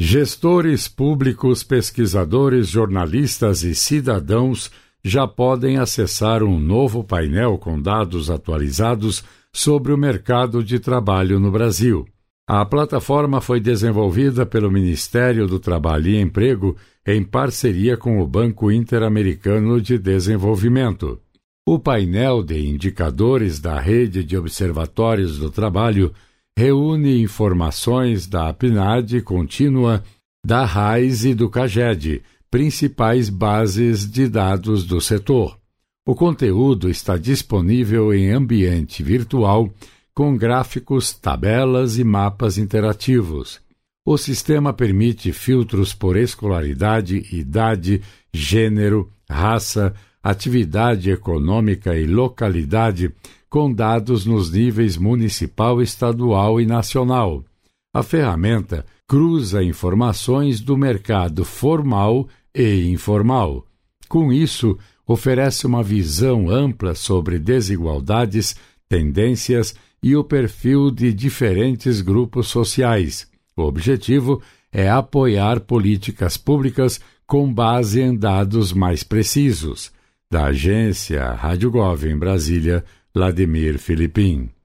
Gestores públicos, pesquisadores, jornalistas e cidadãos já podem acessar um novo painel com dados atualizados sobre o mercado de trabalho no Brasil. A plataforma foi desenvolvida pelo Ministério do Trabalho e Emprego em parceria com o Banco Interamericano de Desenvolvimento. O painel de indicadores da Rede de Observatórios do Trabalho reúne informações da PNAD contínua, da RAIS e do CAGED, principais bases de dados do setor. O conteúdo está disponível em ambiente virtual, com gráficos, tabelas e mapas interativos. O sistema permite filtros por escolaridade, idade, gênero, raça, atividade econômica e localidade, com dados nos níveis municipal, estadual e nacional. A ferramenta cruza informações do mercado formal e informal. Com isso, oferece uma visão ampla sobre desigualdades, tendências e o perfil de diferentes grupos sociais. O objetivo é apoiar políticas públicas com base em dados mais precisos. Da agência Rádio Gov em Brasília, Vladimir Filipim.